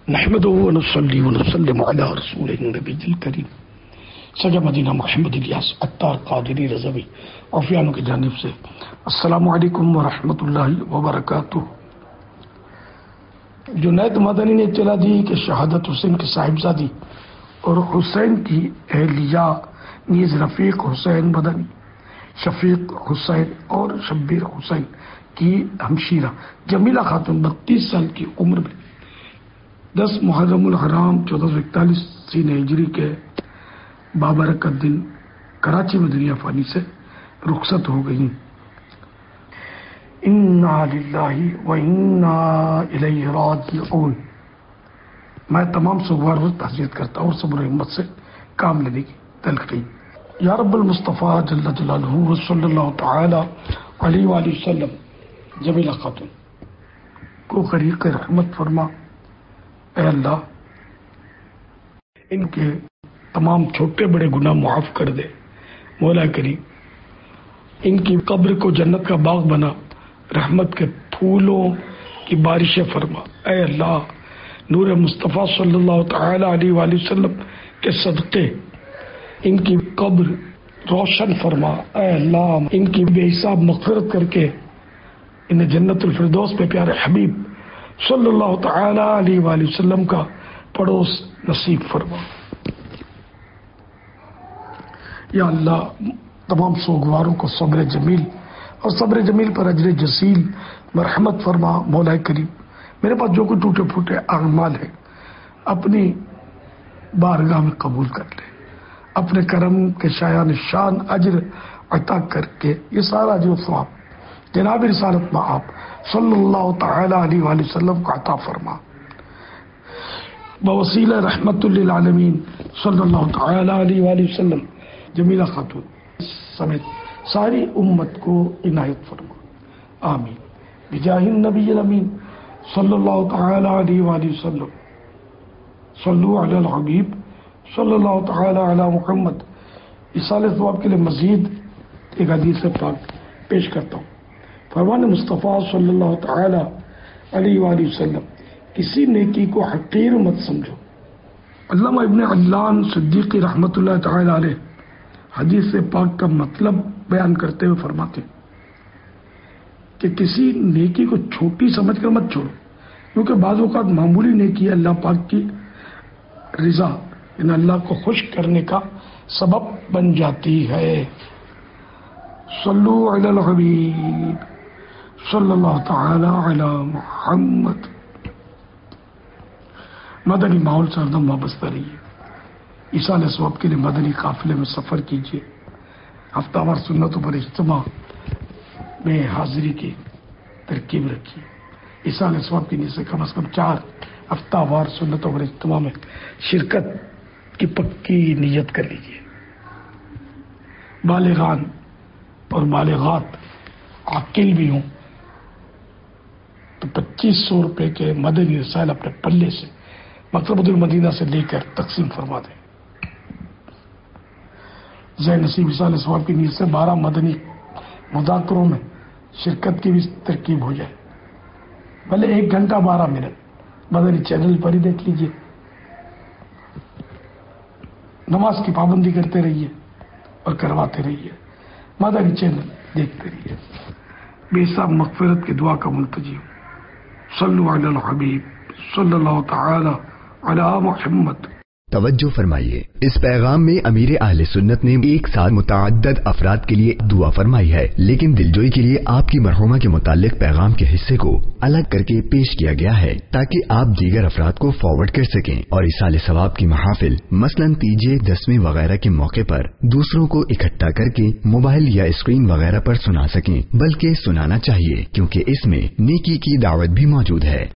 نحمده ونصلي ونسلم على رسوله النبي الكريم سجا مدینہ محمد الیاس عطار قادری رضوی عفیانوں کی جانب سے السلام علیکم ورحمۃ اللہ وبرکاتہ۔ جنید مدنی نے اطلاع دی کہ شہادت حسین کی صاحبزادی اور حسین کی اہلیہ نیز رفیق حسین مدنی، شفیق حسین اور شبیر حسین کی ہمشیرہ جمیلہ خاتون 32 سال کی عمر میں 10 محرم الحرام 1441 سین ہجری کے بابرکت دن کراچی میں دنیا فانی سے رخصت ہو گئی۔ انا للہ و انا الیہ راجعون۔ میں تمام سوگوار تعزیت کرتا ہوں اور صبر و ہمت سے کام لینے کی تلقین۔ یا رب المصطفیٰ جل جلالہ و صلی اللہ تعالی علیہ وآلہ وسلم جمیلہ خاتون کو غریق رحمت فرما۔ اے اللہ ان کے تمام چھوٹے بڑے گناہ معاف کر دے۔ مولا کریم ان کی قبر کو جنت کا باغ بنا، رحمت کے پھولوں کی بارشیں فرما۔ اے اللہ نور مصطفیٰ صلی اللہ تعالی علیہ وآلہ وسلم کے صدقے ان کی قبر روشن فرما۔ اے اللہ ان کی بے حساب مغفرت کر کے انہیں جنت الفردوس پہ پیارے حبیب صلی اللہ تعالی علیہ وآلہ وسلم کا پڑوس نصیب فرما۔ یا اللہ تمام سوگواروں کو صبر جمیل اور صبر جمیل پر اجر جزیل مرحمت فرما۔ مولا کریم میرے پاس جو کچھ ٹوٹے پھوٹے اعمال ہیں اپنی بارگاہ میں قبول کر لے، اپنے کرم کے شایان شان اجر عطا کر کے یہ سارا جو ثواب جناب رسالت میں آپ صلی اللہ تعالی علیہ وآلہ وسلم کو عطا فرما۔ بوسیلہ رحمت للعالمین صلی اللہ تعالی علیہ وآلہ وسلم جمیلہ خاتون سمیت ساری امت کو عنایت فرما، آمین۔ بجاہ النبی الامین صلی اللہ تعالی علیہ وآلہ وسلم۔ صلو علی الحبیب صلی اللہ تعالی علی محمد۔ اصال ثواب کے لیے مزید ایک حدیث پاک پیش کرتا ہوں۔ فرمان مصطفیٰ صلی اللہ تعالی علیہ وآلہ وسلم، کسی نیکی کو حقیر مت سمجھو۔ علامہ ابن علان صدیقی رحمۃ اللہ تعالی علیہ حدیث پاک کا مطلب بیان کرتے ہوئے فرماتے کہ کسی نیکی کو چھوٹی سمجھ کر مت چھوڑو، کیونکہ بعض اوقات معمولی نیکی اللہ پاک کی رضا یعنی اللہ کو خوش کرنے کا سبب بن جاتی ہے۔ صلو علی الحبیب صلی اللہ تعالی علی محمد۔ مدنی ماحول سے ہردم وابستہ رہیے۔ ایصال ثواب کے لیے مدنی قافلے میں سفر کیجیے۔ ہفتہ وار سنتوں پر اجتماع میں حاضری کی ترکیب رکھیے۔ ایصال ثواب کی نیت سے کم از کم 4 ہفتہ وار سنتوں پر اجتماع میں شرکت کی پکی نیت کر لیجیے۔ بالغان اور بالغات عاقل بھی ہوں تو 2500 روپے کے مدنی رسائل اپنے پلے سے مکتبۃ المدینہ سے لے کر تقسیم فرما دیں۔ ذہن نصیب ایصال ثواب کی نیت سے 12 مدنی مذاکروں میں شرکت کی بھی ترکیب ہو جائے، بھلے 1 گھنٹہ 12 منٹ مدنی چینل پر ہی دیکھ لیجیے۔ نماز کی پابندی کرتے رہیے اور کرواتے رہیے، مدنی چینل دیکھتے رہیے۔ بے حساب مغفرت کی دعا کا منتجی ہوں۔ صلو علی الحبیب صلی اللہ تعالی علی محمد۔ توجہ فرمائیے، اس پیغام میں امیر اہل سنت نے ایک ساتھ متعدد افراد کے لیے دعا فرمائی ہے، لیکن دلجوئی کے لیے آپ کی مرحومہ کے متعلق پیغام کے حصے کو الگ کر کے پیش کیا گیا ہے تاکہ آپ دیگر افراد کو فارورڈ کر سکیں اور ایصال ثواب کی محافل مثلاً تیجے 10ویں وغیرہ کے موقع پر دوسروں کو اکٹھا کر کے موبائل یا اسکرین وغیرہ پر سنا سکیں، بلکہ سنانا چاہیے کیونکہ اس میں نیکی کی دعوت بھی موجود ہے۔